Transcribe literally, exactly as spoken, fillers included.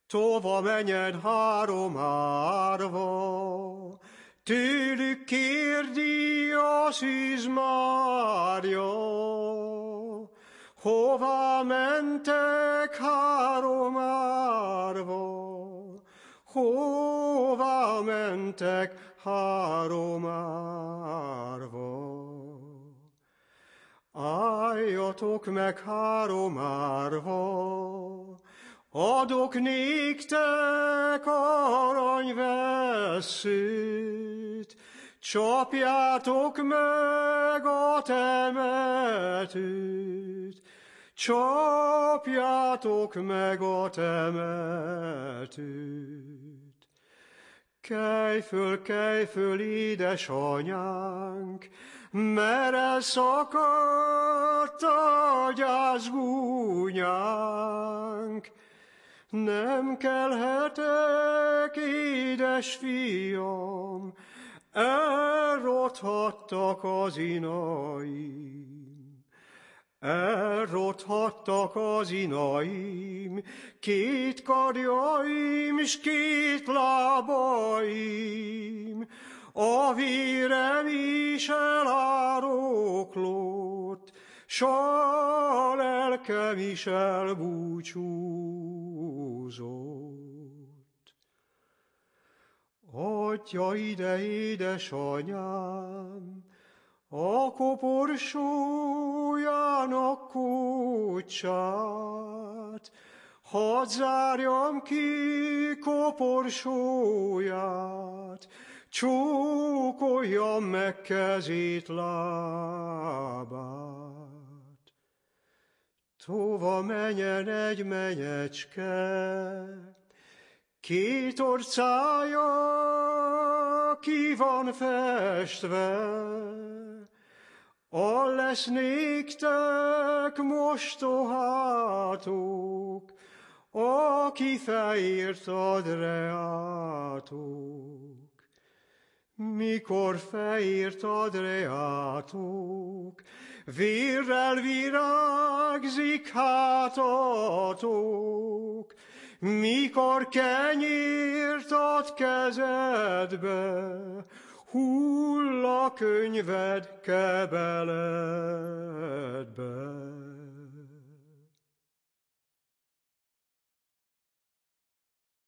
Tova menjen három árva, tőlük kérdi Asszus Mária. Hová mentek három árva? Hová mentek három árva? Álljatok meg három árva, adok néktek aranyvesszőt, csapjátok meg a temetőt, csapjátok meg a temetőt. Kelj föl, kelj föl, édesanyánk, merre szakadt a gyászgúnyánk. Nem kelhetek, édes fiam, elrothattak az inaim. Elrothattak az inaim, két karjaim, s két lábaim. A vérem is elároklott, s a lelkem is elbúcsúzott. Adja ide, édesanyám, a koporsójának kócsát, hadd zárjam ki koporsóját, csókoljam meg kezét, lábát. Tova menjen egy menyecske, két orcája ki van festve, a lesz néktek mostohátok, aki feért ad reátok. Mikor feért ad reátok, vérrel virágzik hátatok. Mikor kenyért ad kezedbe, hull a könyved kebeledbe.